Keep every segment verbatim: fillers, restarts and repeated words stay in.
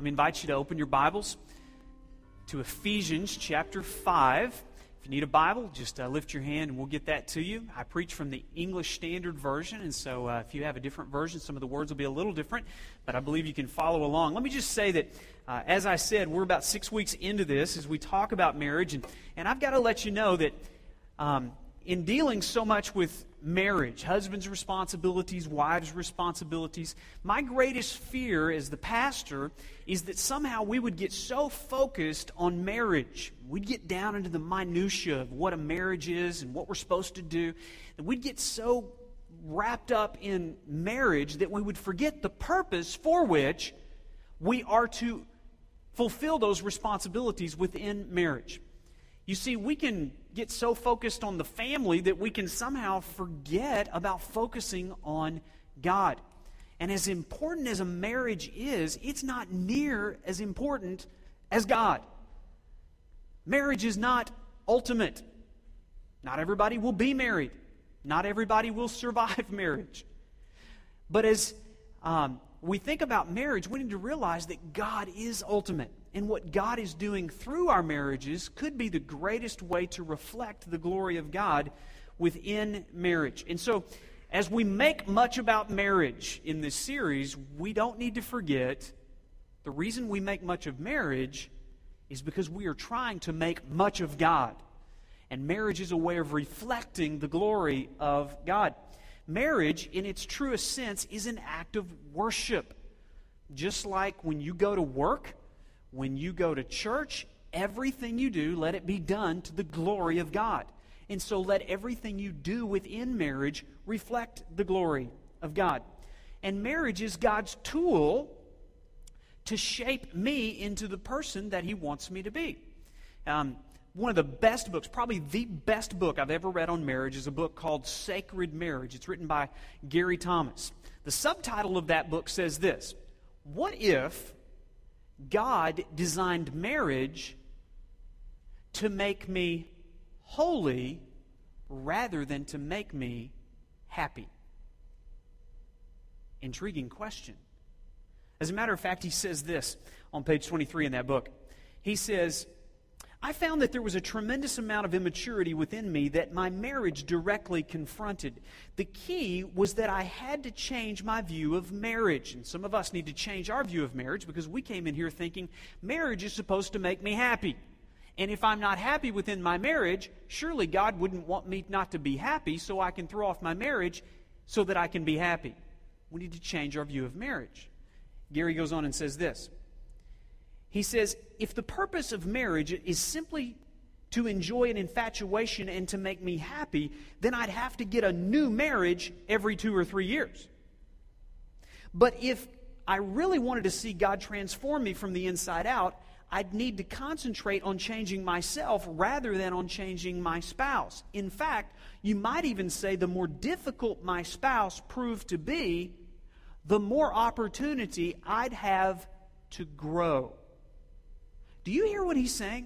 Let me invite you to open your Bibles to Ephesians chapter five. If you need a Bible, just uh, lift your hand and we'll get that to you. I preach from the English Standard Version, and so uh, if you have a different version, some of the words will be a little different, but I believe you can follow along. Let me just say that, uh, as I said, we're about six weeks into this as we talk about marriage, and, and I've got to let you know that um, in dealing so much with marriage, husbands' responsibilities, wives' responsibilities, my greatest fear as the pastor is that somehow we would get so focused on marriage, we'd get down into the minutia of what a marriage is and what we're supposed to do, that we'd get so wrapped up in marriage that we would forget the purpose for which we are to fulfill those responsibilities within marriage. You see, we can get so focused on the family that we can somehow forget about focusing on God. And as important as a marriage is, it's not near as important as God. Marriage is not ultimate. Not everybody will be married. Not everybody will survive marriage. But as um, we think about marriage, we need to realize that God is ultimate. And what God is doing through our marriages could be the greatest way to reflect the glory of God within marriage. And so, as we make much about marriage in this series, we don't need to forget the reason we make much of marriage is because we are trying to make much of God. And marriage is a way of reflecting the glory of God. Marriage, in its truest sense, is an act of worship. Just like when you go to work, when you go to church, everything you do, let it be done to the glory of God. And so let everything you do within marriage reflect the glory of God. And marriage is God's tool to shape me into the person that He wants me to be. Um, one of the best books, probably the best book I've ever read on marriage, is a book called Sacred Marriage. It's written by Gary Thomas. The subtitle of that book says this: what if God designed marriage to make me holy rather than to make me happy? Intriguing question. As a matter of fact, he says this on page twenty-three in that book. He says, I found that there was a tremendous amount of immaturity within me that my marriage directly confronted. The key was that I had to change my view of marriage. And some of us need to change our view of marriage because we came in here thinking marriage is supposed to make me happy. And if I'm not happy within my marriage, surely God wouldn't want me not to be happy, so I can throw off my marriage so that I can be happy. We need to change our view of marriage. Gary goes on and says this. He says, if the purpose of marriage is simply to enjoy an infatuation and to make me happy, then I'd have to get a new marriage every two or three years. But if I really wanted to see God transform me from the inside out, I'd need to concentrate on changing myself rather than on changing my spouse. In fact, you might even say the more difficult my spouse proved to be, the more opportunity I'd have to grow. Do you hear what he's saying?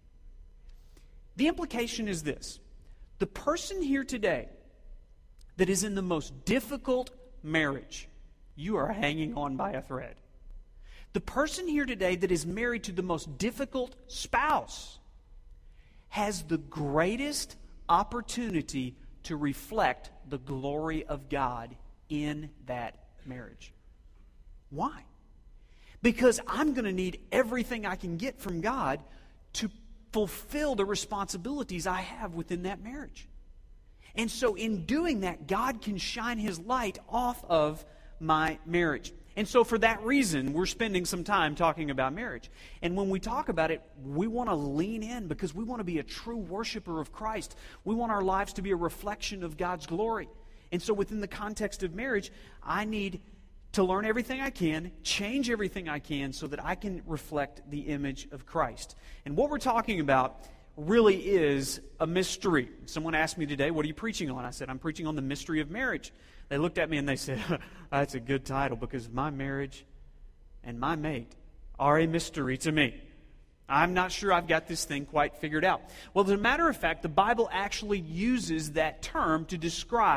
The implication is this. The person here today that is in the most difficult marriage, you are hanging on by a thread. The person here today that is married to the most difficult spouse has the greatest opportunity to reflect the glory of God in that marriage. Why? Because I'm going to need everything I can get from God to fulfill the responsibilities I have within that marriage. And so in doing that, God can shine His light off of my marriage. And so for that reason, we're spending some time talking about marriage. And when we talk about it, we want to lean in because we want to be a true worshiper of Christ. We want our lives to be a reflection of God's glory. And so within the context of marriage, I need to learn everything I can, change everything I can so that I can reflect the image of Christ. And what we're talking about really is a mystery. Someone asked me today, what are you preaching on? I said, I'm preaching on the mystery of marriage. They looked at me and they said, that's a good title because my marriage and my mate are a mystery to me. I'm not sure I've got this thing quite figured out. Well, as a matter of fact, the Bible actually uses that term to describe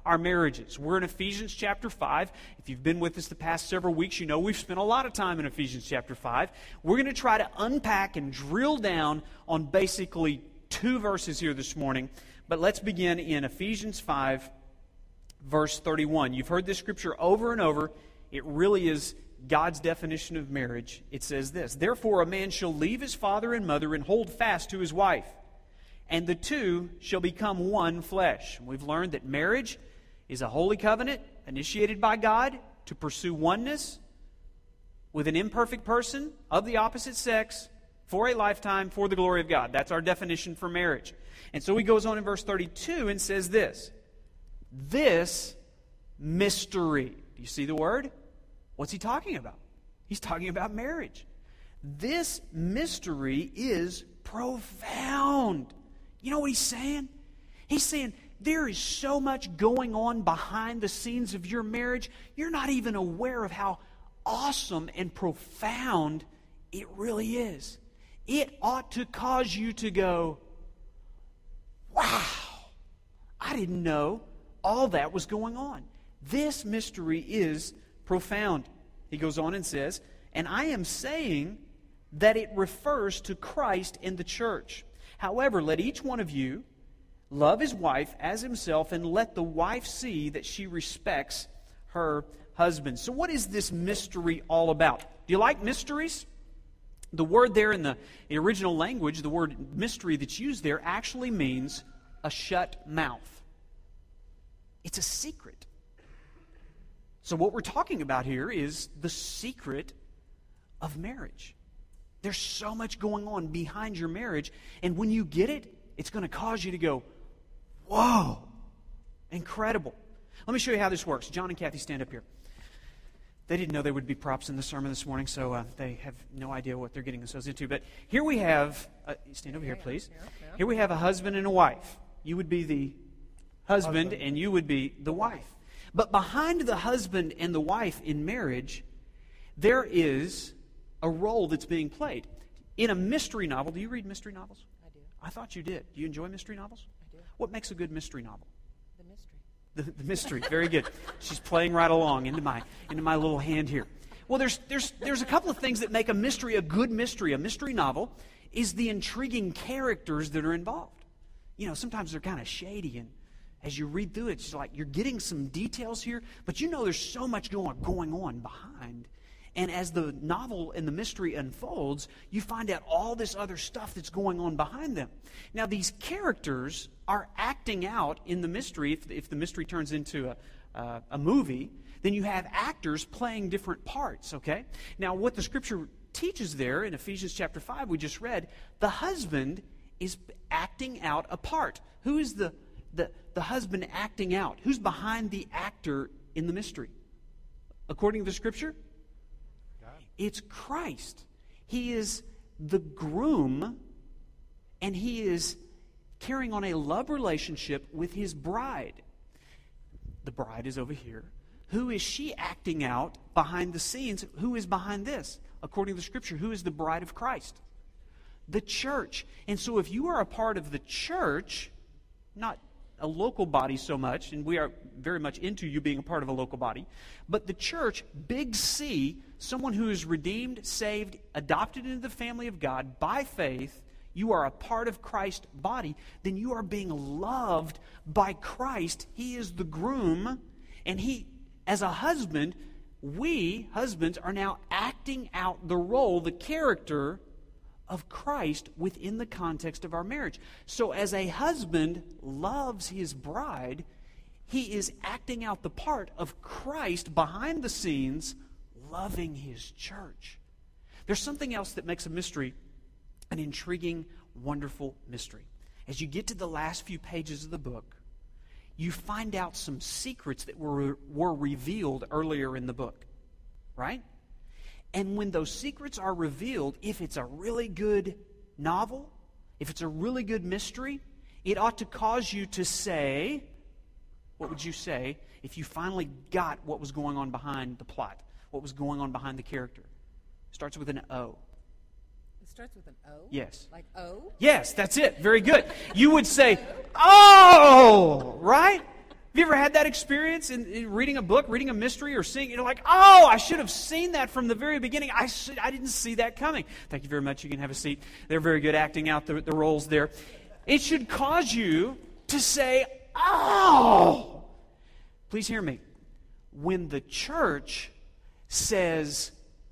our marriages. We're in Ephesians chapter five. If you've been with us the past several weeks, you know we've spent a lot of time in Ephesians chapter five. We're going to try to unpack and drill down on basically two verses here this morning. But let's begin in Ephesians five, verse thirty-one. You've heard this scripture over and over. It really is God's definition of marriage. It says this, "Therefore a man shall leave his father and mother and hold fast to his wife, and the two shall become one flesh." And we've learned that marriage is a holy covenant initiated by God to pursue oneness with an imperfect person of the opposite sex for a lifetime for the glory of God. That's our definition for marriage. And so he goes on in verse thirty-two and says this, "This mystery." Do you see the word? What's he talking about? He's talking about marriage. This mystery is profound. You know what he's saying? He's saying there is so much going on behind the scenes of your marriage, you're not even aware of how awesome and profound it really is. It ought to cause you to go, wow, I didn't know all that was going on. This mystery is profound. He goes on and says, "And I am saying that it refers to Christ and the church. However, let each one of you love his wife as himself, and let the wife see that she respects her husband." So what is this mystery all about? Do you like mysteries? The word there in the, the original language, the word mystery that's used there actually means a shut mouth. It's a secret. So what we're talking about here is the secret of marriage. There's so much going on behind your marriage, and when you get it, it's going to cause you to go, whoa, incredible. Let me show you how this works. John and Kathy, stand up here. They didn't know there would be props in the sermon this morning, so uh, they have no idea what they're getting themselves into. But here we have, uh, stand over here, please. Here we have a husband and a wife. You would be the husband, husband. and you would be the wife. But behind the husband and the wife in marriage, there is a role that's being played. In a mystery novel, do you read mystery novels? I do. I thought you did. Do you enjoy mystery novels? I do. What makes a good mystery novel? The mystery. The, the mystery. Very good. She's playing right along into my into my little hand here. Well, there's there's there's a couple of things that make a mystery a good mystery. A mystery novel is the intriguing characters that are involved. You know, sometimes they're kind of shady, and as you read through it, it's like you're getting some details here, but you know there's so much going going on behind. And as the novel and the mystery unfolds, you find out all this other stuff that's going on behind them. Now, these characters are acting out in the mystery. If, if the mystery turns into a, uh, a movie, then you have actors playing different parts, okay? Now, what the Scripture teaches there in Ephesians chapter five, we just read, the husband is acting out a part. Who is the, the, the husband acting out? Who's behind the actor in the mystery? According to the Scripture? It's Christ. He is the groom, and he is carrying on a love relationship with his bride. The bride is over here. Who is she acting out behind the scenes? Who is behind this? According to the Scripture, who is the bride of Christ? The church. And so if you are a part of the church, not a local body so much, and we are very much into you being a part of a local body, but the church, big C, someone who is redeemed, saved, adopted into the family of God by faith, you are a part of Christ's body, then you are being loved by Christ. He is the groom, and he, as a husband, we, husbands, are now acting out the role, the character of Christ within the context of our marriage. So as a husband loves his bride, he is acting out the part of Christ behind the scenes, loving his church. There's something else that makes a mystery an intriguing, wonderful mystery. As you get to the last few pages of the book, you find out some secrets that were, were revealed earlier in the book, right? And when those secrets are revealed, if it's a really good novel, if it's a really good mystery, it ought to cause you to say, what would you say if you finally got what was going on behind the plot, what was going on behind the character? It starts with an O. It starts with an O? Yes. Like O? Yes, that's it. Very good. You would say, oh, right? Have you ever had that experience in, in reading a book, reading a mystery, or seeing, you're like, oh, I should have seen that from the very beginning. I should, I didn't see that coming. Thank you very much. You can have a seat. They're very good acting out the, the roles there. It should cause you to say, oh. Please hear me. When the church says,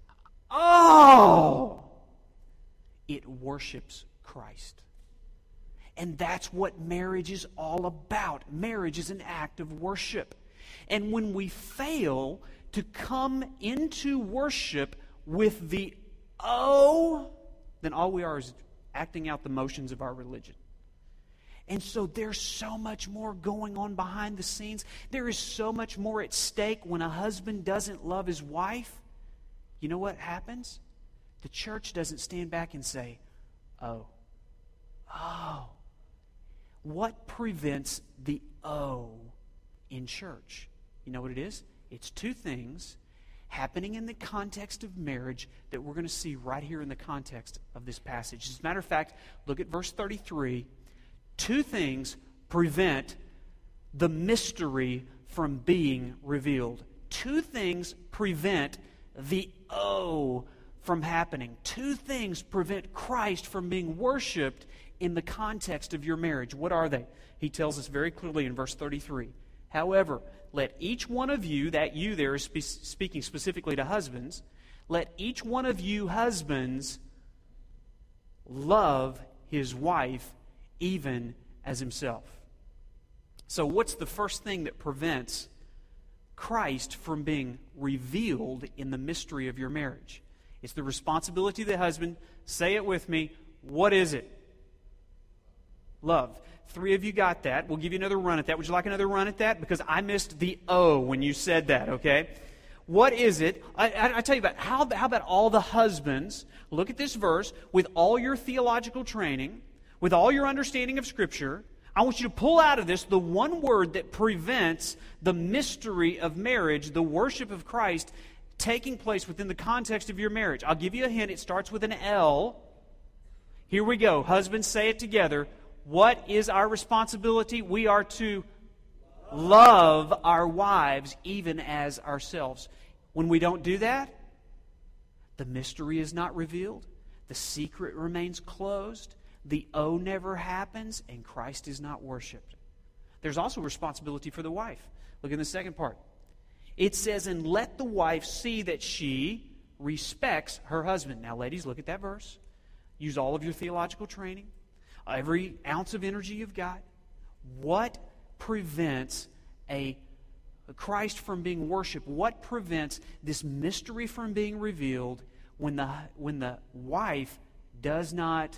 oh, it worships Christ. And that's what marriage is all about. Marriage is an act of worship. And when we fail to come into worship with the oh, then all we are is acting out the motions of our religion. And so there's so much more going on behind the scenes. There is so much more at stake when a husband doesn't love his wife. You know what happens? The church doesn't stand back and say, oh, oh. What prevents the oh in church? You know what it is? It's two things happening in the context of marriage that we're going to see right here in the context of this passage. As a matter of fact, look at verse thirty-three. Two things prevent the mystery from being revealed. Two things prevent the oh from happening. Two things prevent Christ from being worshipped in the context of your marriage. What are they? He tells us very clearly in verse thirty-three. However, let each one of you, that you there is spe- speaking specifically to husbands, let each one of you husbands love his wife even as himself. So what's the first thing that prevents Christ from being revealed in the mystery of your marriage? It's the responsibility of the husband. Say it with me. What is it? Love. Three of you got that. We'll give you another run at that. Would you like another run at that? Because I missed the O when you said that, okay? What is it? I, I, I tell you about, how, how about all the husbands, look at this verse, with all your theological training, with all your understanding of Scripture, I want you to pull out of this the one word that prevents the mystery of marriage, the worship of Christ, taking place within the context of your marriage. I'll give you a hint. It starts with an L. Here we go. Husbands, say it together. What is our responsibility? We are to love our wives even as ourselves. When we don't do that, the mystery is not revealed. The secret remains closed. The O never happens, and Christ is not worshipped. There's also responsibility for the wife. Look in the second part. It says, and let the wife see that she respects her husband. Now, ladies, look at that verse. Use all of your theological training. Every ounce of energy you've got. What prevents a, a Christ from being worshipped? What prevents this mystery from being revealed when the, when the wife does not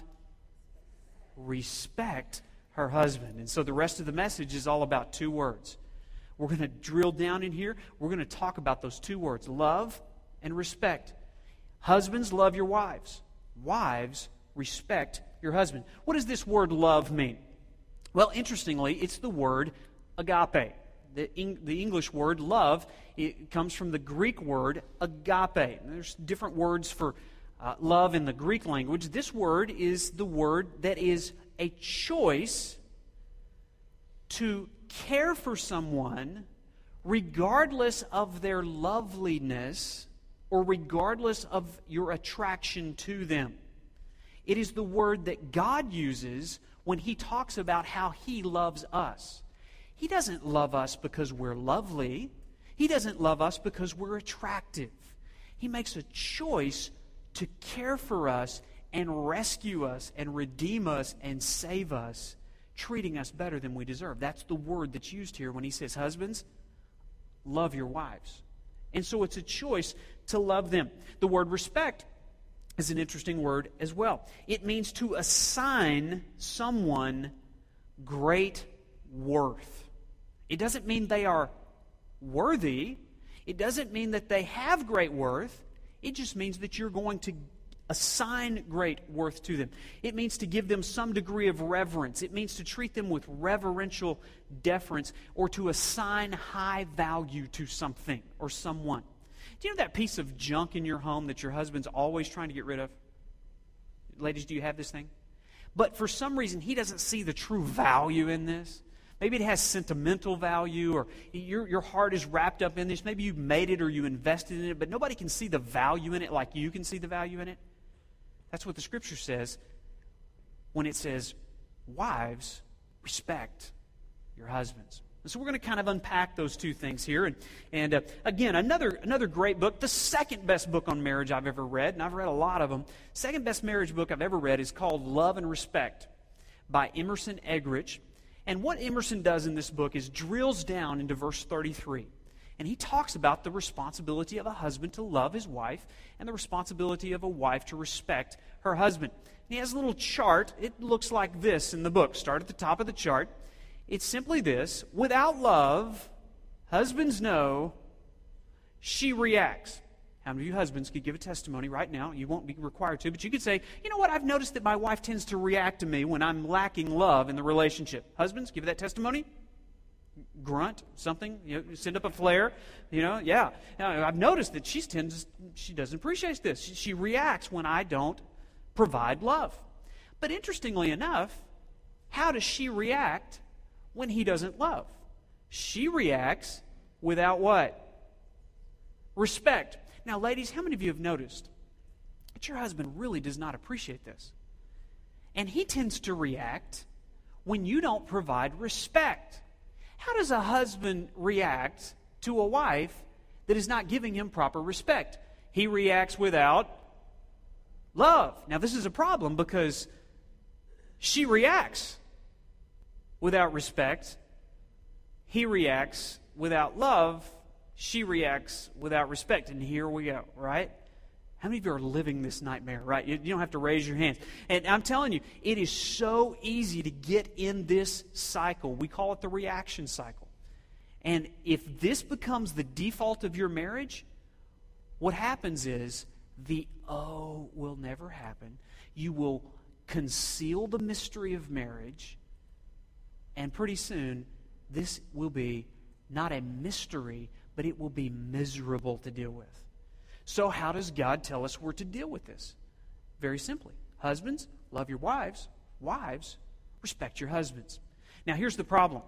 respect her husband? And so the rest of the message is all about two words. We're going to drill down in here. We're going to talk about those two words, love and respect. Husbands, love your wives. Wives, respect your husband. What does this word love mean? Well, interestingly, it's the word agape. The, Eng- the English word love, it comes from the Greek word agape. And there's different words for uh, love in the Greek language. This word is the word that is a choice to care for someone regardless of their loveliness or regardless of your attraction to them. It is the word that God uses when He talks about how He loves us. He doesn't love us because we're lovely. He doesn't love us because we're attractive. He makes a choice to care for us and rescue us and redeem us and save us, treating us better than we deserve. That's the word that's used here when He says, husbands, love your wives. And so it's a choice to love them. The word respect is an interesting word as well. It means to assign someone great worth. It doesn't mean they are worthy. It doesn't mean that they have great worth. It just means that you're going to assign great worth to them. It means to give them some degree of reverence. It means to treat them with reverential deference or to assign high value to something or someone. Do you know that piece of junk in your home that your husband's always trying to get rid of? Ladies, do you have this thing? But for some reason, he doesn't see the true value in this. Maybe it has sentimental value, or your, your heart is wrapped up in this. Maybe you made it or you invested in it, but nobody can see the value in it like you can see the value in it. That's what the Scripture says when it says, wives, respect your husbands. And so we're going to kind of unpack those two things here. And, and uh, again, another, another great book, the second best book on marriage I've ever read, and I've read a lot of them. Second best marriage book I've ever read is called Love and Respect by Emerson Eggerichs. And what Emerson does in this book is drills down into verse thirty-three. And he talks about the responsibility of a husband to love his wife and the responsibility of a wife to respect her husband. And he has a little chart. It looks like this in the book. Start at the top of the chart. It's simply this: without love, husbands know she reacts. How many of you husbands could give a testimony right now? You won't be required to, but you could say, you know what, I've noticed that my wife tends to react to me when I'm lacking love in the relationship. Husbands, give that testimony. Grunt, something, you know, send up a flare, you know, yeah. Now, I've noticed that she tends, she doesn't appreciate this. She, she reacts when I don't provide love. But interestingly enough, how does she react when he doesn't love? She reacts without what? Respect. Now, ladies, how many of you have noticed that your husband really does not appreciate this? And he tends to react when you don't provide respect. How does a husband react to a wife that is not giving him proper respect? He reacts without love. Now, this is a problem because she reacts without respect. He reacts without love. She reacts without respect. And here we go, right? How many of you are living this nightmare, right? You, you don't have to raise your hands. And I'm telling you, it is so easy to get in this cycle. We call it the reaction cycle. And if this becomes the default of your marriage, what happens is the oh will never happen. You will conceal the mystery of marriage, and pretty soon this will be not a mystery, but it will be miserable to deal with. So how does God tell us we're to deal with this? Very simply. Husbands, love your wives. Wives, respect your husbands. Now here's the problem.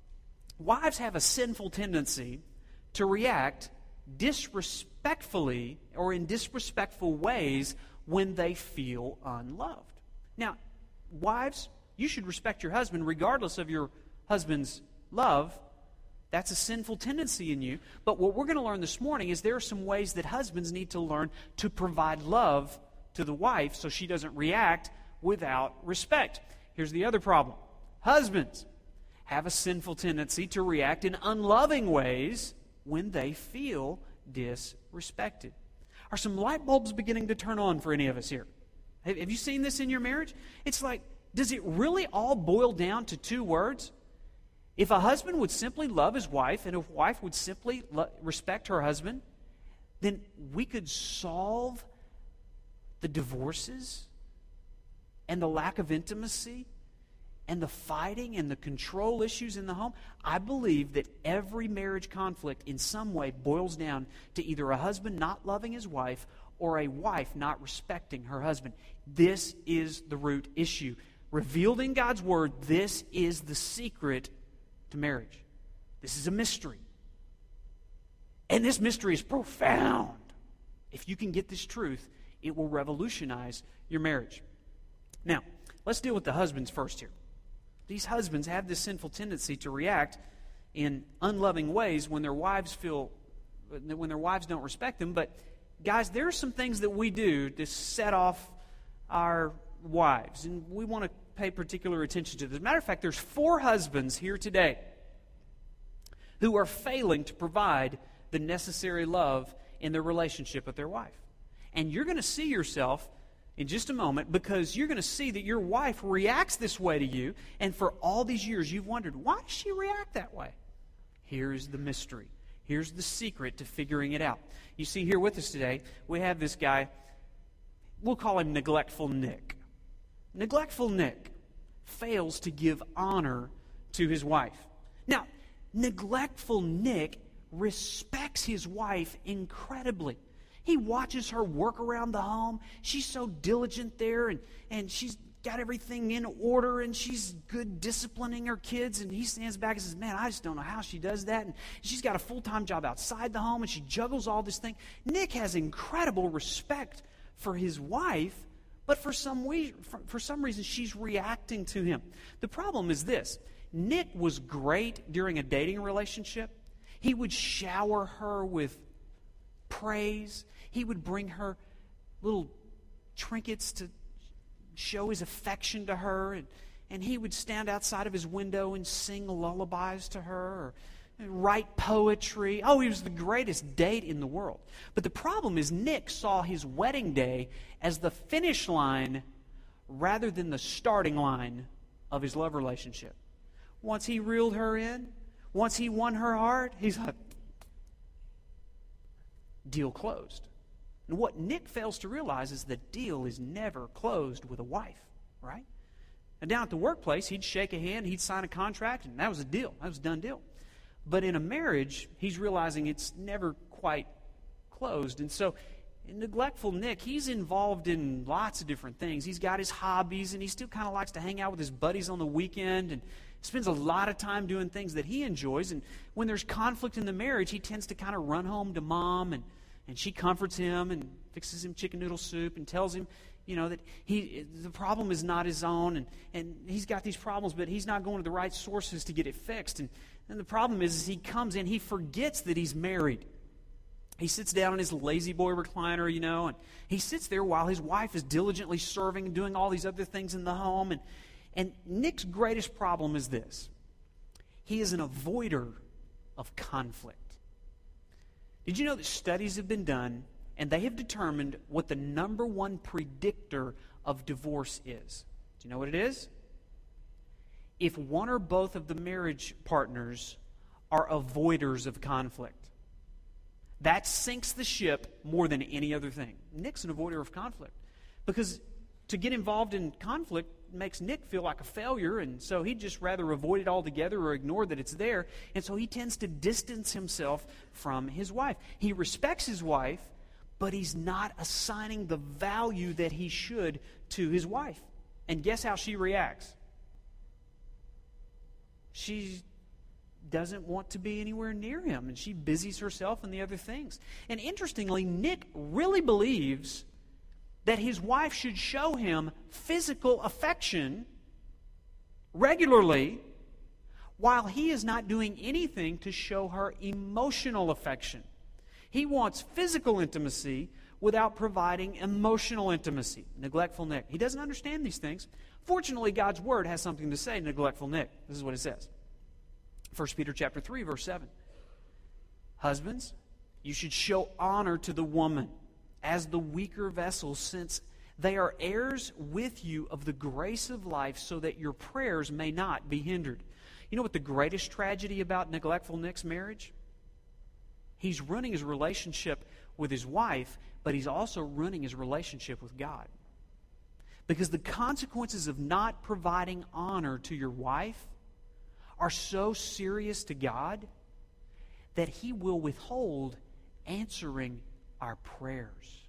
Wives have a sinful tendency to react disrespectfully or in disrespectful ways when they feel unloved. Now, wives, you should respect your husband regardless of your husband's love. That's a sinful tendency in you. But what we're going to learn this morning is there are some ways that husbands need to learn to provide love to the wife so she doesn't react without respect. Here's the other problem. Husbands have a sinful tendency to react in unloving ways when they feel disrespected. Are some light bulbs beginning to turn on for any of us here? Have you seen this in your marriage? It's like, does it really all boil down to two words? If a husband would simply love his wife and a wife would simply lo- respect her husband, then we could solve the divorces and the lack of intimacy and the fighting and the control issues in the home. I believe that every marriage conflict in some way boils down to either a husband not loving his wife or a wife not respecting her husband. This is the root issue. Revealed in God's Word, this is the secret to marriage. This is a mystery. And this mystery is profound. If you can get this truth, it will revolutionize your marriage. Now, let's deal with the husbands first here. These husbands have this sinful tendency to react in unloving ways when their wives feel, when their wives don't respect them. But guys, there are some things that we do to set off our wives, and we want to pay particular attention to this. As a matter of fact, there's four husbands here today who are failing to provide the necessary love in their relationship with their wife. And you're going to see yourself in just a moment because you're going to see that your wife reacts this way to you, and for all these years you've wondered, why does she react that way? Here's the mystery. Here's the secret to figuring it out. You see here with us today, we have this guy, we'll call him Neglectful Nick. Neglectful Nick fails to give honor to his wife. Now, Neglectful Nick respects his wife incredibly. He watches her work around the home. She's so diligent there, and, and she's got everything in order, and she's good disciplining her kids, and he stands back and says, man, I just don't know how she does that. And she's got a full-time job outside the home, and she juggles all this thing. Nick has incredible respect for his wife, but for some way, for, for some reason, she's reacting to him. The problem is this. Nick was great during a dating relationship. He would shower her with praise. He would bring her little trinkets to show his affection to her, and, and he would stand outside of his window and sing lullabies to her, or write poetry. Oh, he was the greatest date in the world. But the problem is Nick saw his wedding day as the finish line rather than the starting line of his love relationship. Once he reeled her in, once he won her heart, he's like, deal closed. And what Nick fails to realize is the deal is never closed with a wife, right? And down at the workplace, he'd shake a hand, he'd sign a contract, and that was a deal. That was a done deal. But in a marriage, he's realizing it's never quite closed. And so, neglectful Nick, he's involved in lots of different things. He's got his hobbies, and he still kind of likes to hang out with his buddies on the weekend, and spends a lot of time doing things that he enjoys. And when there's conflict in the marriage, he tends to kind of run home to mom, and, and she comforts him and fixes him chicken noodle soup and tells him, you know, that he the problem is not his own, and, and he's got these problems, but he's not going to the right sources to get it fixed. And, and the problem is, is he comes in, he forgets that he's married. He sits down in his lazy boy recliner, you know, and he sits there while his wife is diligently serving and doing all these other things in the home. And, and Nick's greatest problem is this. He is an avoider of conflict. Did you know that studies have been done, and they have determined what the number one predictor of divorce is? Do you know what it is? If one or both of the marriage partners are avoiders of conflict. That sinks the ship more than any other thing. Nick's an avoider of conflict. Because to get involved in conflict makes Nick feel like a failure, and so he'd just rather avoid it altogether or ignore that it's there. And so he tends to distance himself from his wife. He respects his wife, but he's not assigning the value that he should to his wife. And guess how she reacts? She doesn't want to be anywhere near him, and she busies herself in the other things. And interestingly, Nick really believes that his wife should show him physical affection regularly, while he is not doing anything to show her emotional affection. He wants physical intimacy without providing emotional intimacy. Neglectful Nick. He doesn't understand these things. Fortunately, God's Word has something to say to neglectful Nick. This is what it says. First Peter chapter three, verse seven. Husbands, you should show honor to the woman as the weaker vessel, since they are heirs with you of the grace of life, so that your prayers may not be hindered. You know what the greatest tragedy about neglectful Nick's marriage? He's ruining his relationship with his wife, but he's also ruining his relationship with God. Because the consequences of not providing honor to your wife are so serious to God that He will withhold answering our prayers.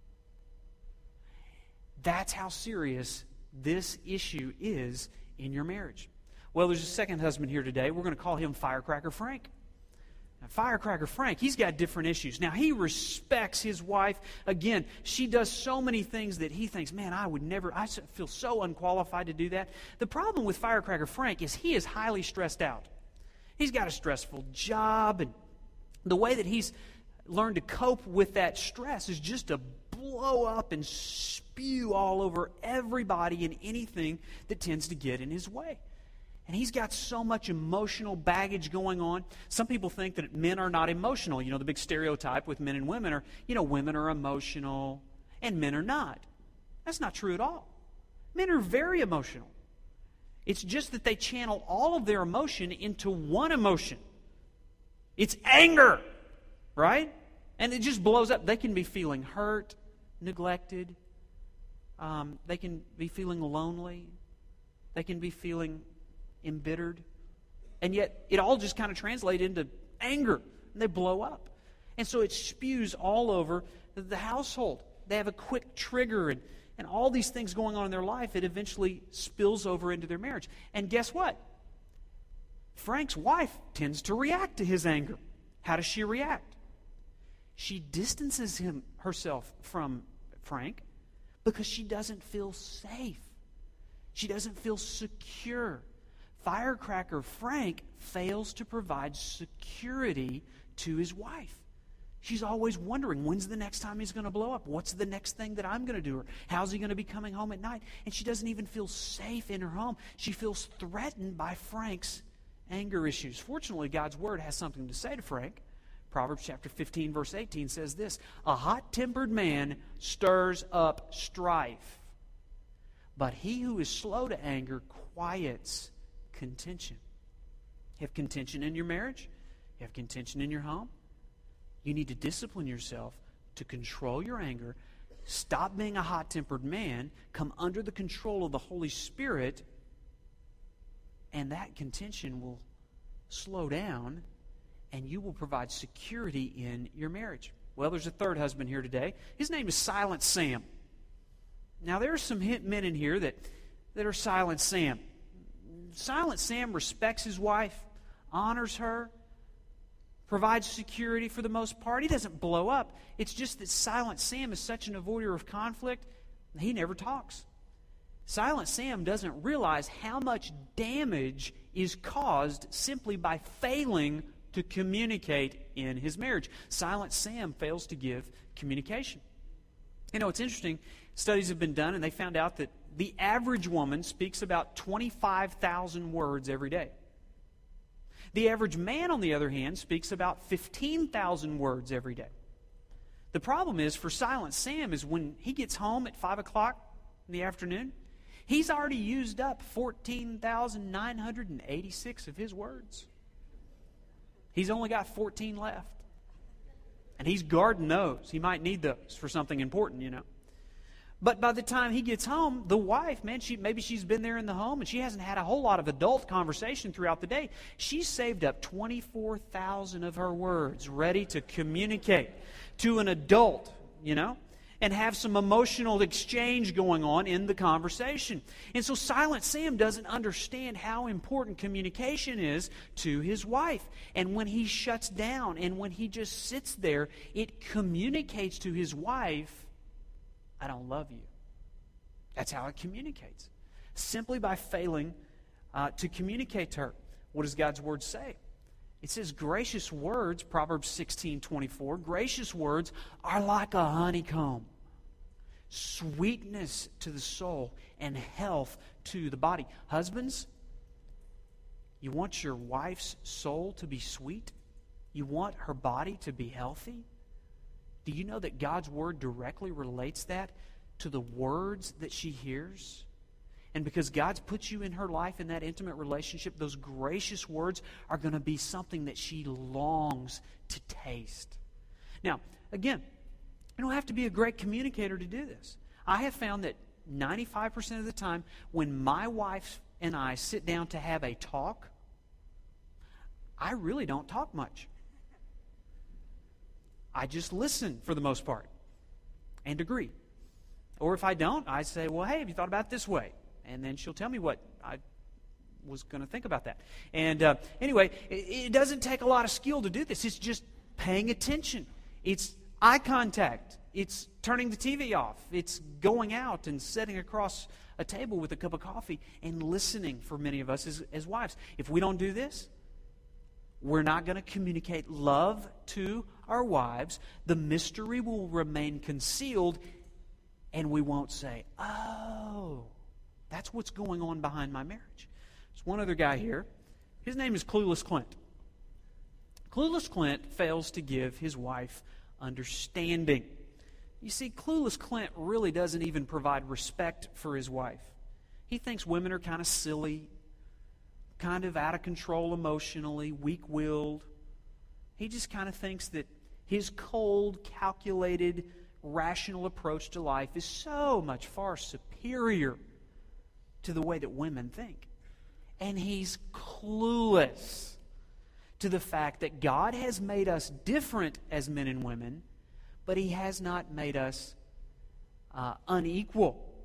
That's how serious this issue is in your marriage. Well, there's a second husband here today. We're going to call him Firecracker Frank. Now, Firecracker Frank, he's got different issues. Now, he respects his wife. Again, she does so many things that he thinks, man, I would never, I feel so unqualified to do that. The problem with Firecracker Frank is he is highly stressed out. He's got a stressful job, and the way that he's learned to cope with that stress is just to blow up and spew all over everybody and anything that tends to get in his way. And he's got so much emotional baggage going on. Some people think that men are not emotional. You know, the big stereotype with men and women are, you know, women are emotional and men are not. That's not true at all. Men are very emotional. It's just that they channel all of their emotion into one emotion. It's anger, right? And it just blows up. They can be feeling hurt, neglected. Um, they can be feeling lonely. They can be feeling embittered, and yet it all just kind of translates into anger, and they blow up. And so it spews all over the household. They have a quick trigger, and and all these things going on in their life, it eventually spills over into their marriage. And guess what? Frank's wife tends to react to his anger. How does she react? She distances him herself from Frank because she doesn't feel safe. She doesn't feel secure. Firecracker Frank fails to provide security to his wife. She's always wondering, when's the next time he's going to blow up? What's the next thing that I'm going to do? Or how's he going to be coming home at night? And she doesn't even feel safe in her home. She feels threatened by Frank's anger issues. Fortunately, God's Word has something to say to Frank. Proverbs chapter fifteen, verse eighteen says this, "A hot-tempered man stirs up strife, but he who is slow to anger quiets contention." You have contention in your marriage? You have contention in your home? You need to discipline yourself to control your anger, stop being a hot-tempered man, come under the control of the Holy Spirit, and that contention will slow down, and you will provide security in your marriage. Well, there's a third husband here today. His name is Silent Sam. Now, there are some men in here that, that are Silent Sam. Silent Sam respects his wife, honors her, provides security for the most part. He doesn't blow up. It's just that Silent Sam is such an avoider of conflict, he never talks. Silent Sam doesn't realize how much damage is caused simply by failing to communicate in his marriage. Silent Sam fails to give communication. You know, it's interesting. Studies have been done, and they found out that the average woman speaks about twenty-five thousand words every day. The average man, on the other hand, speaks about fifteen thousand words every day. The problem is, for Silent Sam, is when he gets home at five o'clock in the afternoon, he's already used up fourteen thousand nine hundred eighty-six of his words. He's only got fourteen left. And he's guarding those. He might need those for something important, you know. But by the time he gets home, the wife, man, she maybe she's been there in the home and she hasn't had a whole lot of adult conversation throughout the day. She's saved up twenty-four thousand of her words ready to communicate to an adult, you know, and have some emotional exchange going on in the conversation. And so Silent Sam doesn't understand how important communication is to his wife. And when he shuts down and when he just sits there, it communicates to his wife, "I don't love you." That's how it communicates. Simply by failing uh, to communicate to her. What does God's Word say? It says, gracious words, Proverbs sixteen twenty-four, gracious words are like a honeycomb, sweetness to the soul and health to the body. Husbands, you want your wife's soul to be sweet? You want her body to be healthy? Do you know that God's Word directly relates that to the words that she hears? And because God's put you in her life in that intimate relationship, those gracious words are going to be something that she longs to taste. Now, again, you don't have to be a great communicator to do this. I have found that ninety-five percent of the time when my wife and I sit down to have a talk, I really don't talk much. I just listen for the most part and agree. Or if I don't, I say, well, hey, have you thought about it this way? And then she'll tell me what I was going to think about that. And uh, anyway, it, it doesn't take a lot of skill to do this. It's just paying attention. It's eye contact. It's turning the T V off. It's going out and sitting across a table with a cup of coffee and listening for many of us as, as wives. If we don't do this, we're not going to communicate love to our wives. The mystery will remain concealed, and we won't say, oh, that's what's going on behind my marriage. There's one other guy here. His name is Clueless Clint. Clueless Clint fails to give his wife understanding. You see, Clueless Clint really doesn't even provide respect for his wife. He thinks women are kind of silly, kind of out of control emotionally, weak-willed. He just kind of thinks that his cold, calculated, rational approach to life is so much far superior to the way that women think. And he's clueless to the fact that God has made us different as men and women, but He has not made us uh, unequal.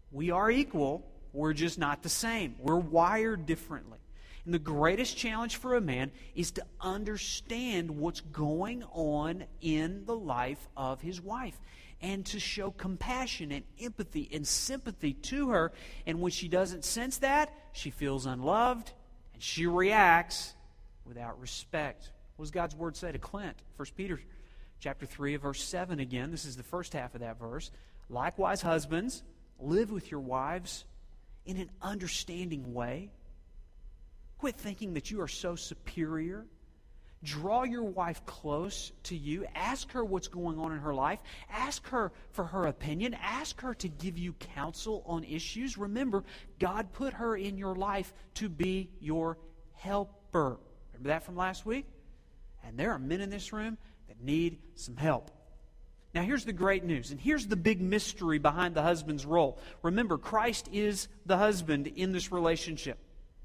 We are equal, we're just not the same. We're wired differently. And the greatest challenge for a man is to understand what's going on in the life of his wife and to show compassion and empathy and sympathy to her. And when she doesn't sense that, she feels unloved and she reacts without respect. What does God's Word say to Clint? First Peter chapter three, verse seven again. This is the first half of that verse. Likewise, husbands, live with your wives in an understanding way. Quit thinking that you are so superior. Draw your wife close to you. Ask her what's going on in her life. Ask her for her opinion. Ask her to give you counsel on issues. Remember, God put her in your life to be your helper. Remember that from last week? And there are men in this room that need some help. Now here's the great news, and here's the big mystery behind the husband's role. Remember, Christ is the husband in this relationship.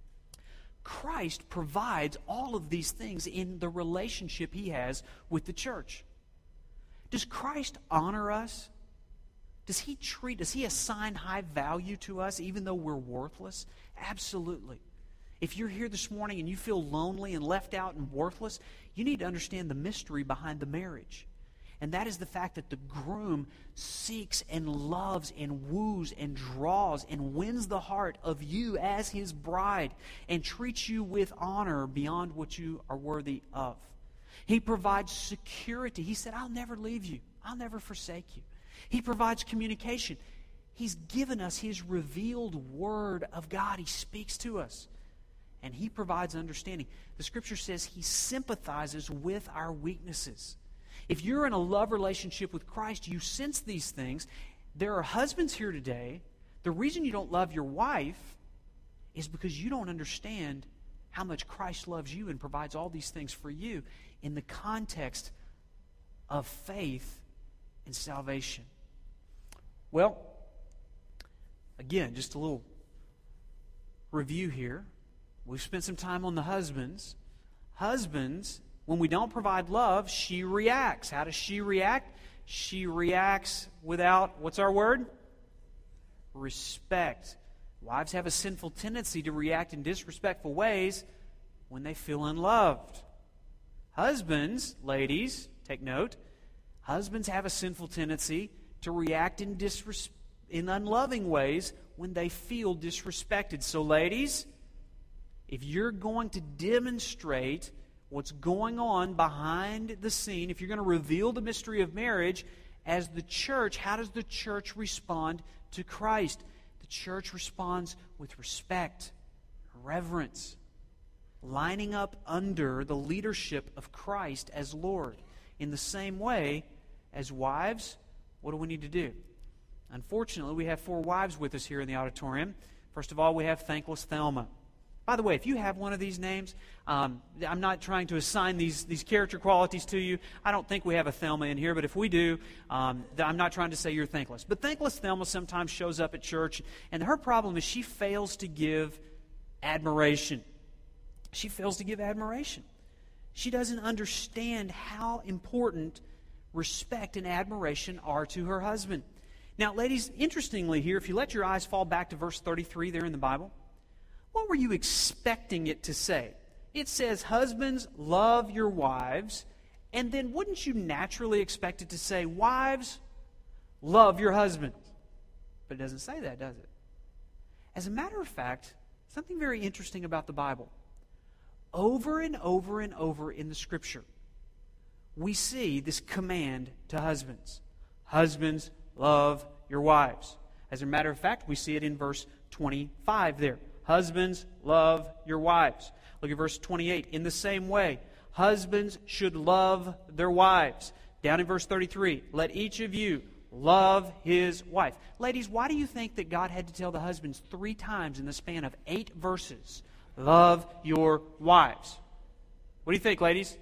Christ provides all of these things in the relationship He has with the church. Does Christ honor us? Does He treat, does He assign high value to us even though we're worthless? Absolutely. If you're here this morning and you feel lonely and left out and worthless, you need to understand the mystery behind the marriage. And that is the fact that the groom seeks and loves and woos and draws and wins the heart of you as his bride and treats you with honor beyond what you are worthy of. He provides security. He said, I'll never leave you. I'll never forsake you. He provides communication. He's given us His revealed Word of God. He speaks to us. And He provides understanding. The Scripture says He sympathizes with our weaknesses. If you're in a love relationship with Christ, you sense these things. There are husbands here today. The reason you don't love your wife is because you don't understand how much Christ loves you and provides all these things for you in the context of faith and salvation. Well, again, just a little review here. We've spent some time on the husbands. Husbands, when we don't provide love, she reacts. How does she react? She reacts without, what's our word? Respect. Wives have a sinful tendency to react in disrespectful ways when they feel unloved. Husbands, ladies, take note, husbands have a sinful tendency to react in disres- in unloving ways when they feel disrespected. So ladies, if you're going to demonstrate what's going on behind the scene, if you're going to reveal the mystery of marriage as the church, how does the church respond to Christ? The church responds with respect, reverence, lining up under the leadership of Christ as Lord. In the same way as wives, what do we need to do? Unfortunately, we have four wives with us here in the auditorium. First of all, we have Thankless Thelma. By the way, if you have one of these names, um, I'm not trying to assign these, these character qualities to you. I don't think we have a Thelma in here, but if we do, um, I'm not trying to say you're thankless. But Thankless Thelma sometimes shows up at church, and her problem is she fails to give admiration. She fails to give admiration. She doesn't understand how important respect and admiration are to her husband. Now, ladies, interestingly here, if you let your eyes fall back to verse thirty-three there in the Bible, what were you expecting it to say? It says, husbands, love your wives. And then wouldn't you naturally expect it to say, wives, love your husbands? But it doesn't say that, does it? As a matter of fact, something very interesting about the Bible. Over and over and over in the Scripture, we see this command to husbands. Husbands, love your wives. As a matter of fact, we see it in verse twenty-five there. Husbands, love your wives. Look at verse twenty-eight. In the same way, husbands should love their wives. Down in verse thirty-three, let each of you love his wife. Ladies, why do you think that God had to tell the husbands three times in the span of eight verses, love your wives? What do you think, ladies?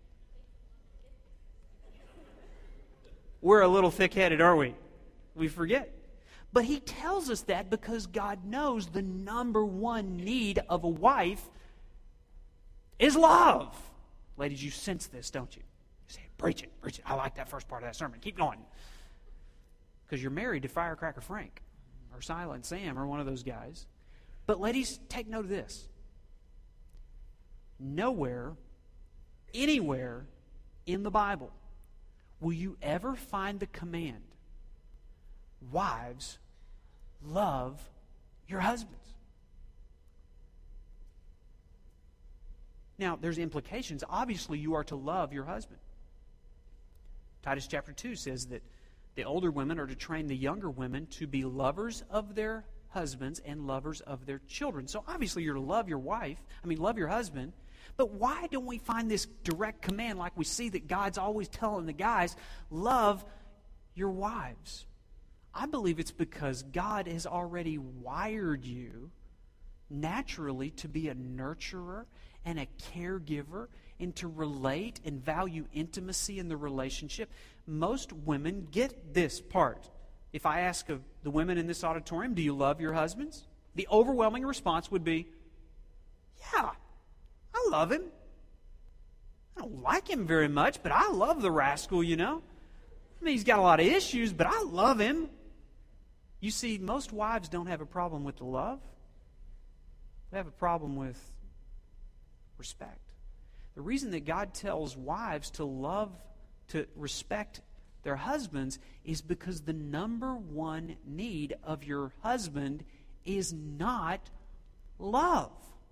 We're a little thick-headed, aren't we? We forget. But he tells us that because God knows the number one need of a wife is love. Ladies, you sense this, don't you? You say, preach it, preach it. I like that first part of that sermon. Keep going. Because you're married to Firecracker Frank, or Silent Sam or one of those guys. But ladies, take note of this. Nowhere, anywhere in the Bible will you ever find the command, wives, love your husbands. Now, there's implications. Obviously, you are to love your husband. Titus chapter two says that the older women are to train the younger women to be lovers of their husbands and lovers of their children. So obviously you're to love your wife, I mean love your husband, but why don't we find this direct command like we see that God's always telling the guys, love your wives? I believe it's because God has already wired you naturally to be a nurturer and a caregiver and to relate and value intimacy in the relationship. Most women get this part. If I ask of the women in this auditorium, do you love your husbands? The overwhelming response would be, yeah, I love him. I don't like him very much, but I love the rascal, you know. I mean, he's got a lot of issues, but I love him. You see, most wives don't have a problem with the love. They have a problem with respect. The reason that God tells wives to love, to respect their husbands is because the number one need of your husband is not love.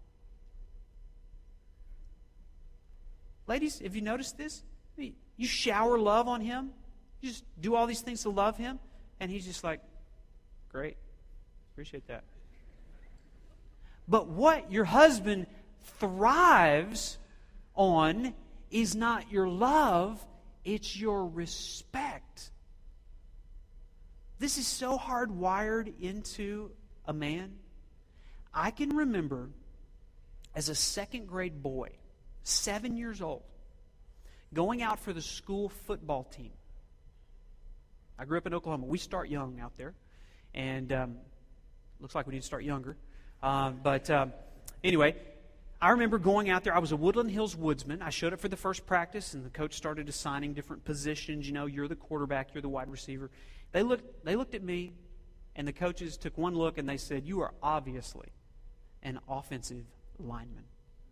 Ladies, have you noticed this? You shower love on him. You just do all these things to love him. And he's just like, great. Appreciate that. But what your husband thrives on is not your love, it's your respect. This is so hardwired into a man. I can remember as a second grade boy, seven years old, going out for the school football team. I grew up in Oklahoma. We start young out there. And um, looks like we need to start younger. Uh, but um, anyway, I remember going out there. I was a Woodland Hills woodsman. I showed up for the first practice, and the coach started assigning different positions. You know, you're the quarterback, you're the wide receiver. They looked, they looked at me, and the coaches took one look, and they said, you are obviously an offensive lineman.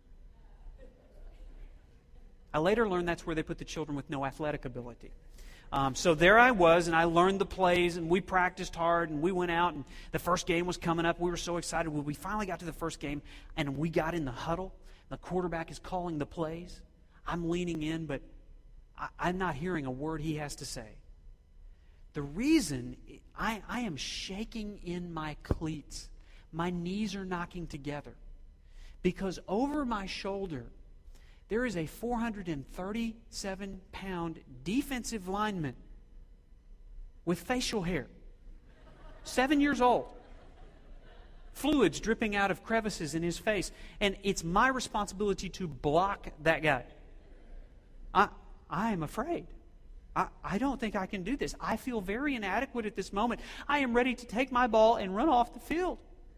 I later learned that's where they put the children with no athletic ability. Um, so there I was, and I learned the plays, and we practiced hard, and we went out, and the first game was coming up. We were so excited. Well, we finally got to the first game, and we got in the huddle. The quarterback is calling the plays. I'm leaning in, but I, I'm not hearing a word he has to say. The reason I, I am shaking in my cleats, my knees are knocking together, because over my shoulder, there is a four hundred thirty-seven pound defensive lineman with facial hair, seven years old, fluids dripping out of crevices in his face, and it's my responsibility to block that guy. I, I am afraid. I, I don't think I can do this. I feel very inadequate at this moment. I am ready to take my ball and run off the field.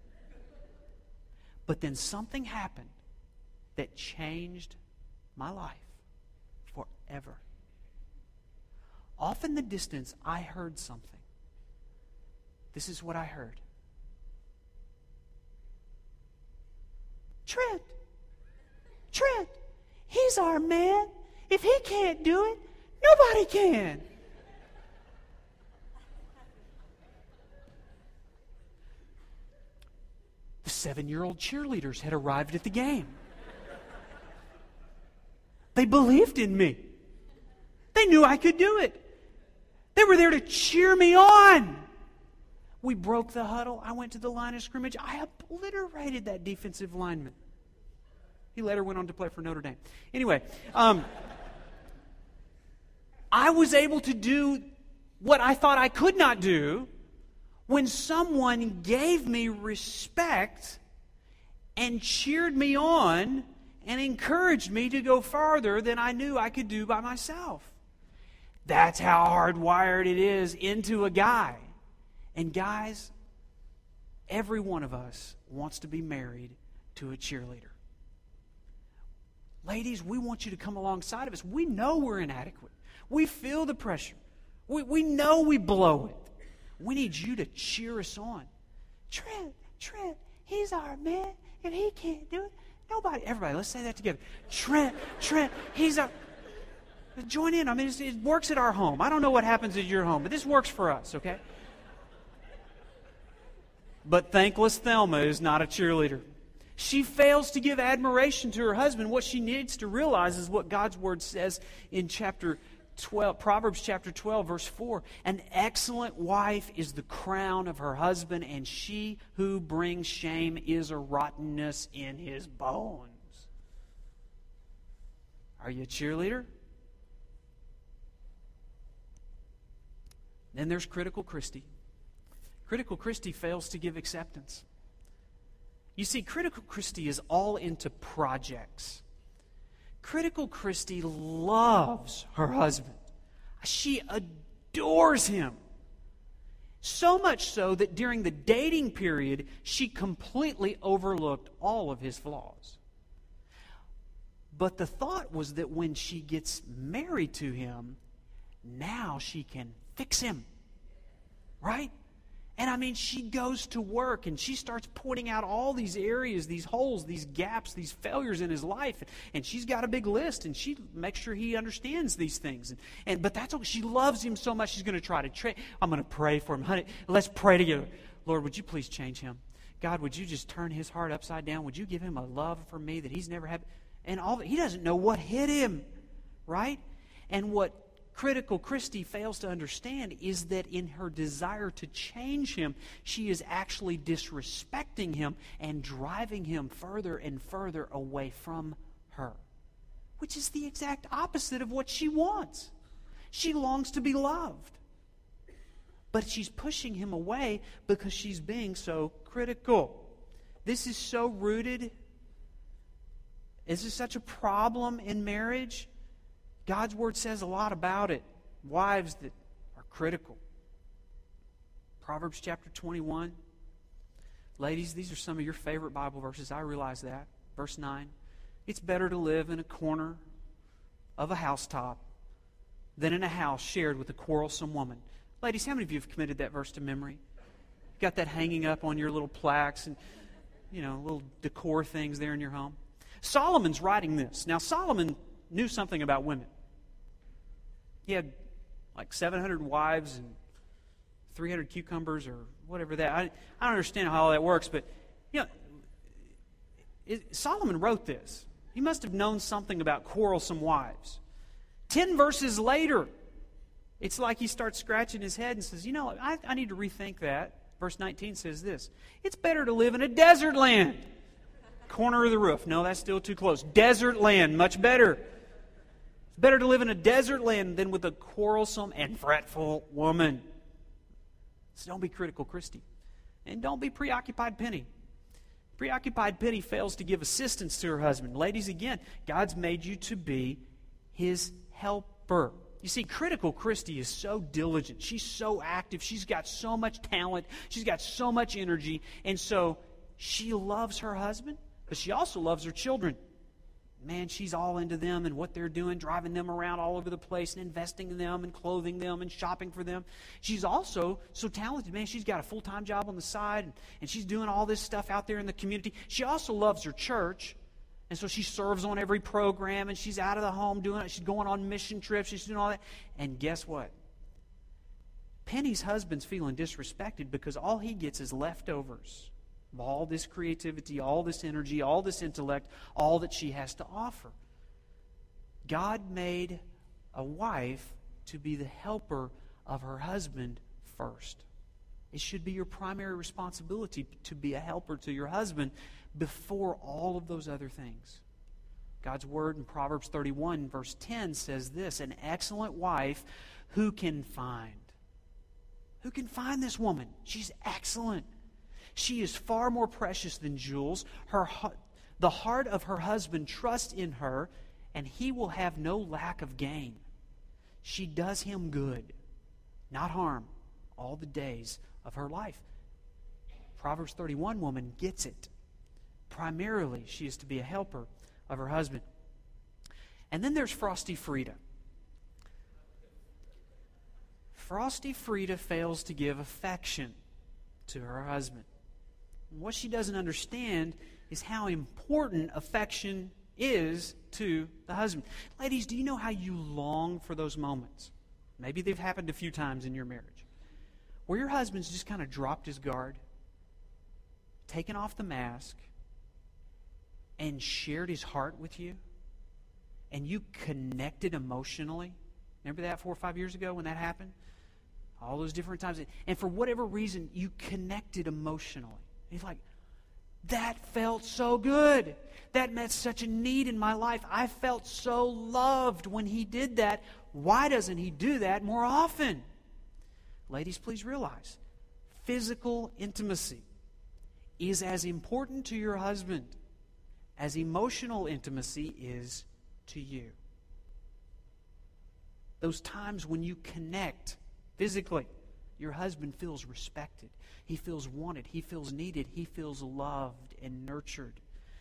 But then something happened that changed my life forever. Off in the distance, I heard something. This is what I heard. Trent, Trent, he's our man. If he can't do it, nobody can. The seven-year-old cheerleaders had arrived at the game. They believed in me. They knew I could do it. They were there to cheer me on. We broke the huddle. I went to the line of scrimmage. I obliterated that defensive lineman. He later went on to play for Notre Dame. Anyway, um, I was able to do what I thought I could not do when someone gave me respect and cheered me on and encouraged me to go farther than I knew I could do by myself. That's how hardwired it is into a guy. And guys, every one of us wants to be married to a cheerleader. Ladies, we want you to come alongside of us. We know we're inadequate. We feel the pressure. We, we know we blow it. We need you to cheer us on. Trent, Trent, he's our man. If he can't do it, nobody. Everybody, let's say that together. Trent, Trent, he's our... Join in. I mean, it's, it works at our home. I don't know what happens at your home, but this works for us, okay? But thankless Thelma is not a cheerleader. She fails to give admiration to her husband. What she needs to realize is what God's Word says in chapter twelve, Proverbs chapter twelve, verse four. An excellent wife is the crown of her husband, and she who brings shame is a rottenness in his bones. Are you a cheerleader? Then there's Critical Christy. Critical Christy fails to give acceptance. You see, Critical Christy is all into projects. Critical Christy loves her husband. She adores him. So much so that during the dating period, she completely overlooked all of his flaws. But the thought was that when she gets married to him, now she can fix him. Right? And I mean, she goes to work and she starts pointing out all these areas, these holes, these gaps, these failures in his life. And she's got a big list, and she makes sure he understands these things. And, and but that's what she loves him so much. She's going to try to train. I'm going to pray for him, honey. Let's pray together. Lord, would you please change him? God, would you just turn his heart upside down? Would you give him a love for me that he's never had? And all he doesn't know what hit him, right? And what Critical Christy fails to understand is that in her desire to change him, she is actually disrespecting him and driving him further and further away from her, which is the exact opposite of what she wants. She longs to be loved, but she's pushing him away because she's being so critical. This is so rooted. This is such a problem in marriage. God's Word says a lot about it. Wives that are critical. Proverbs chapter twenty-one. Ladies, these are some of your favorite Bible verses. I realize that. Verse nine. It's better to live in a corner of a housetop than in a house shared with a quarrelsome woman. Ladies, how many of you have committed that verse to memory? Got that hanging up on your little plaques and, you know, little decor things there in your home? Solomon's writing this. Now, Solomon knew something about women. He had like seven hundred wives and three hundred cucumbers or whatever that. I, I don't understand how all that works, but you know, it, Solomon wrote this. He must have known something about quarrelsome wives. Ten verses later, it's like he starts scratching his head and says, you know, I, I need to rethink that. Verse nineteen says this. It's better to live in a desert land. Corner of the roof. No, that's still too close. Desert land, much better. It's better to live in a desert land than with a quarrelsome and fretful woman. So don't be Critical Christy. And don't be Preoccupied Penny. Preoccupied Penny fails to give assistance to her husband. Ladies, again, God's made you to be his helper. You see, Critical Christy is so diligent. She's so active. She's got so much talent. She's got so much energy. And so she loves her husband, but she also loves her children. Man, she's all into them and what they're doing, driving them around all over the place and investing in them and clothing them and shopping for them. She's also so talented. Man, she's got a full-time job on the side, and, and she's doing all this stuff out there in the community. She also loves her church, and so she serves on every program, and she's out of the home doing it. She's going on mission trips. She's doing all that. And guess what? Penny's husband's feeling disrespected because all he gets is leftovers. All this creativity, all this energy, all this intellect, all that she has to offer. God made a wife to be the helper of her husband first. It should be your primary responsibility to be a helper to your husband before all of those other things. God's Word in Proverbs thirty-one, verse ten says this, an excellent wife who can find? Who can find this woman? She's excellent. She is far more precious than jewels. Her, the heart of her husband trusts in her, and he will have no lack of gain. She does him good, not harm, all the days of her life. Proverbs thirty-one woman gets it. Primarily, she is to be a helper of her husband. And then there's Frosty Frida. Frosty Frida fails to give affection to her husband. What she doesn't understand is how important affection is to the husband. Ladies, do you know how you long for those moments? Maybe they've happened a few times in your marriage, where your husband's just kind of dropped his guard, taken off the mask, and shared his heart with you, and you connected emotionally. Remember that four or five years ago when that happened? All those different times. And for whatever reason, you connected emotionally. He's like, that felt so good. That met such a need in my life. I felt so loved when he did that. Why doesn't he do that more often? Ladies, please realize, physical intimacy is as important to your husband as emotional intimacy is to you. Those times when you connect physically, your husband feels respected. He feels wanted. He feels needed. He feels loved and nurtured.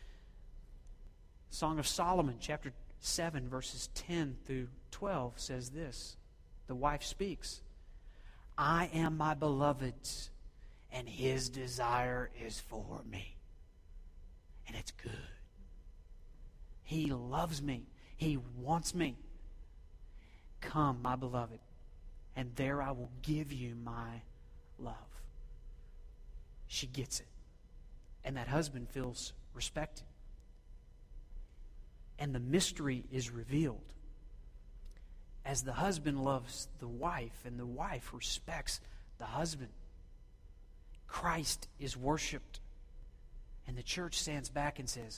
Song of Solomon, chapter seven, verses ten through twelve says this. The wife speaks, I am my beloved's, and his desire is for me. And it's good. He loves me. He wants me. Come, my beloved, and there I will give you my love. She gets it. And that husband feels respected. And the mystery is revealed. As the husband loves the wife and the wife respects the husband, Christ is worshiped. And the church stands back and says,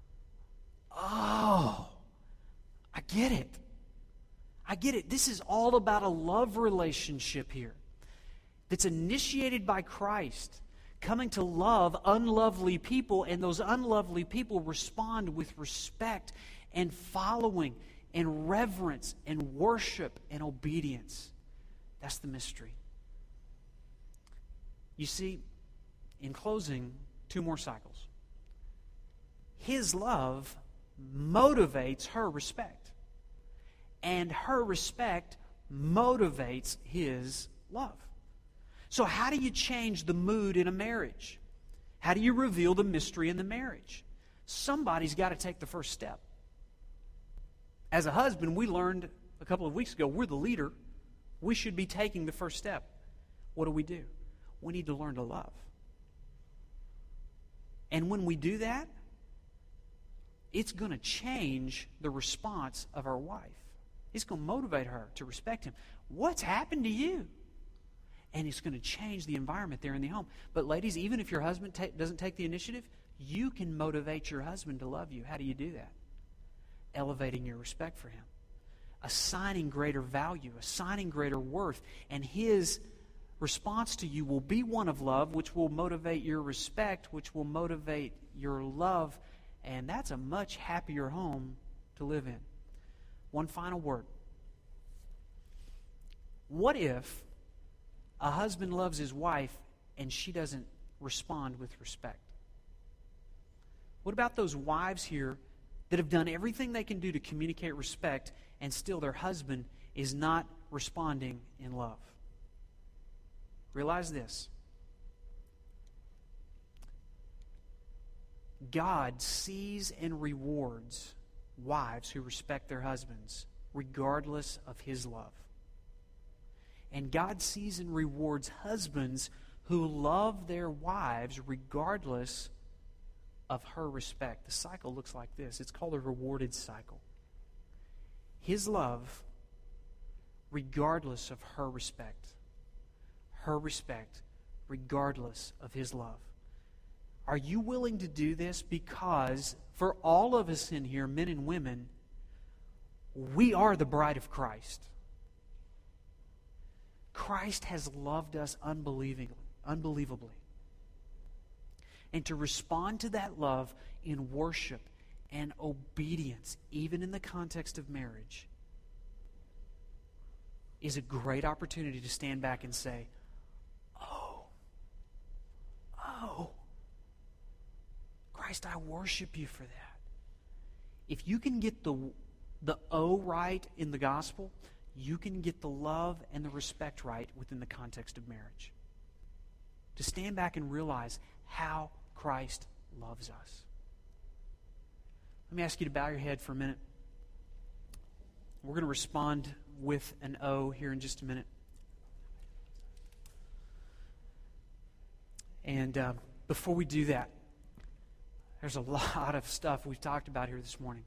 oh, I get it. I get it. This is all about a love relationship here that's initiated by Christ, coming to love unlovely people, and those unlovely people respond with respect and following and reverence and worship and obedience. That's the mystery. You see, in closing, two more cycles. His love motivates her respect, and her respect motivates his love. So how do you change the mood in a marriage? How do you reveal the mystery in the marriage? Somebody's got to take the first step. As a husband, we learned a couple of weeks ago, we're the leader. We should be taking the first step. What do we do? We need to learn to love. And when we do that, it's going to change the response of our wife. It's going to motivate her to respect him. What's happened to you? And it's going to change the environment there in the home. But ladies, even if your husband ta- doesn't take the initiative, you can motivate your husband to love you. How do you do that? Elevating your respect for him. Assigning greater value, assigning greater worth. And his response to you will be one of love, which will motivate your respect, which will motivate your love. And that's a much happier home to live in. One final word. What if a husband loves his wife and she doesn't respond with respect? What about those wives here that have done everything they can do to communicate respect and still their husband is not responding in love? Realize this. God sees and rewards wives who respect their husbands regardless of his love. And God sees and rewards husbands who love their wives regardless of her respect. The cycle looks like this. It's called a rewarded cycle. His love regardless of her respect. Her respect regardless of his love. Are you willing to do this? Because for all of us in here, men and women, we are the bride of Christ. Christ has loved us unbelievably, unbelievably. And to respond to that love in worship and obedience, even in the context of marriage, is a great opportunity to stand back and say, oh, oh, Christ, I worship you for that. If you can get the, the O right in the gospel, you can get the love and the respect right within the context of marriage. To stand back and realize how Christ loves us. Let me ask you to bow your head for a minute. We're going to respond with an O here in just a minute. And uh, before we do that, there's a lot of stuff we've talked about here this morning.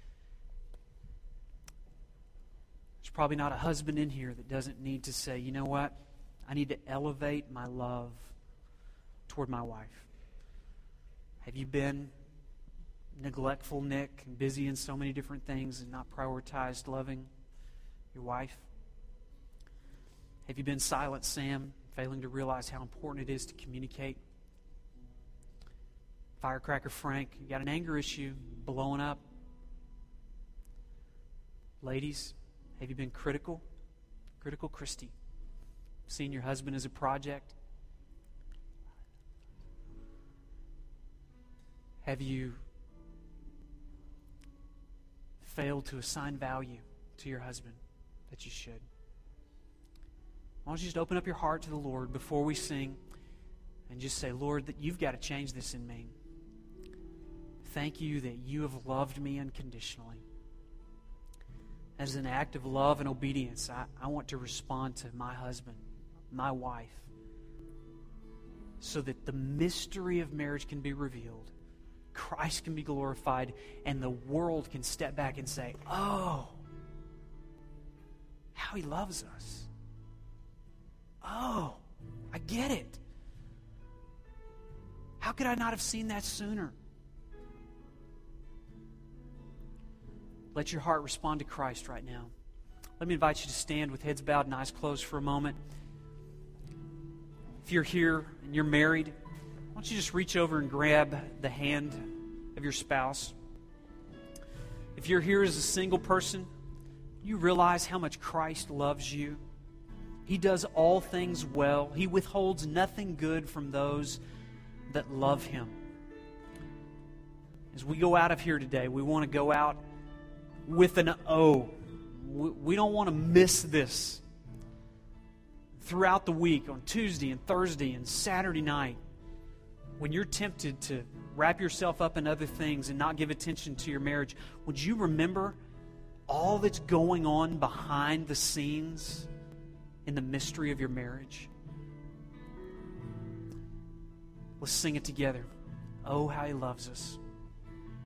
There's probably not a husband in here that doesn't need to say, you know what? I need to elevate my love toward my wife. Have you been neglectful, Nick, and busy in so many different things and not prioritized loving your wife? Have you been silent, Sam, failing to realize how important it is to communicate? Firecracker Frank, you got an anger issue blowing up. Ladies, have you been critical? Critical Christy, seeing your husband as a project? Have you failed to assign value to your husband that you should? Why don't you just open up your heart to the Lord before we sing and just say, Lord, that you've got to change this in me. Thank you that you have loved me unconditionally. As an act of love and obedience, I, I want to respond to my husband, my wife, so that the mystery of marriage can be revealed, Christ can be glorified, and the world can step back and say, oh, how he loves us. Oh, I get it. How could I not have seen that sooner? Let your heart respond to Christ right now. Let me invite you to stand with heads bowed and eyes closed for a moment. If you're here and you're married, why don't you just reach over and grab the hand of your spouse? If you're here as a single person, you realize how much Christ loves you. He does all things well. He withholds nothing good from those that love Him. As we go out of here today, we want to go out with an O. We don't want to miss this. Throughout the week, on Tuesday and Thursday and Saturday night, when you're tempted to wrap yourself up in other things and not give attention to your marriage, would you remember all that's going on behind the scenes in the mystery of your marriage? Let's sing it together. Oh, how He loves us.